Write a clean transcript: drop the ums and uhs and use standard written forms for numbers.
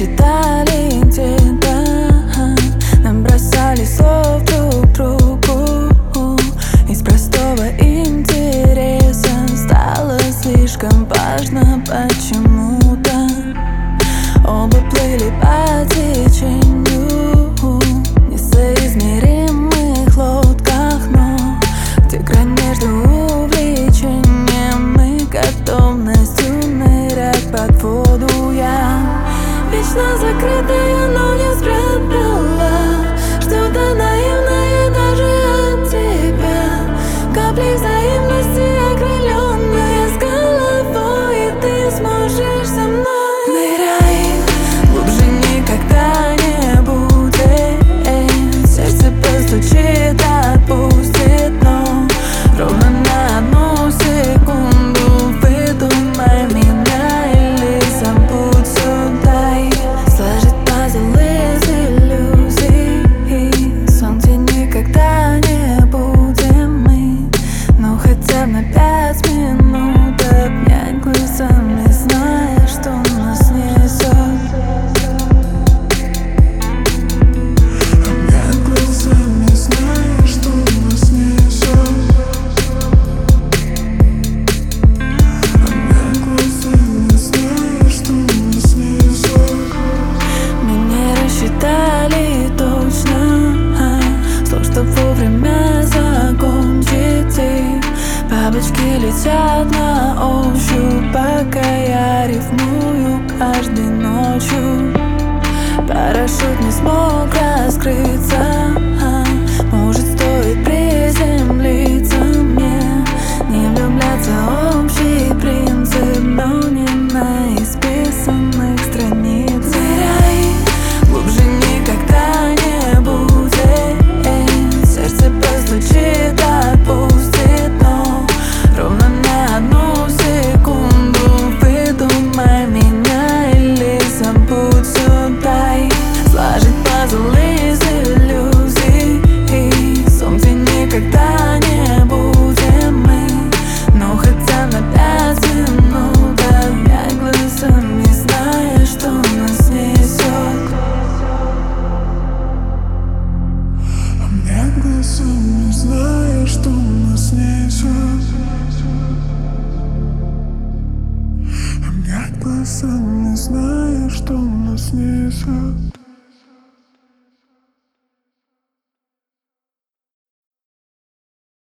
рассчитали где-то, нам бросали слов друг другу. Из простого интереса стало слишком важно почему-то. Оба плыли по течению в несоизмеримых лодках, но где грань между увлечением и готовностью нырять под воду? Я вечно закрытая, но не спрятала что-то наивное даже от тебя. Капли взаимности окрыленные с головой, и ты сможешь со мной. Ныряй глубже, никогда не будет. Сердце постучит, отпустит, но ровно на одну секунду выдумай меня или сам путь сюда. Сложить пазл из иллюзий, сон, где никогда не будем мы. Ну хотя бы на 5 минут обнять глазами, зная, что нас несет. Обнять глазами, зная, что нас несет. Обнять глазами, зная, что нас несет. Мы не рассчитали точно слов, чтоб вовремя закончить. И бабочки летят на ощупь, пока я рифмую каждой ночью. Парашют не смог раскрыться, может, стоит приземлиться мне. Не влюбляться в общий принцип, но не на исписанных страницах. Ныряй глубже, никогда не будет. Сердце постучит, отпустит, но ровно на одну секунду выдумай меня или сам путь сюда. Сложить пазл из иллюзий, сон, где никогда не будем мы. Но хотя на 5 минут обнять глазами, зная, что нас несет. Обнять глазами, зная, что нас несет. Обнять глазами, зная, что нас несет.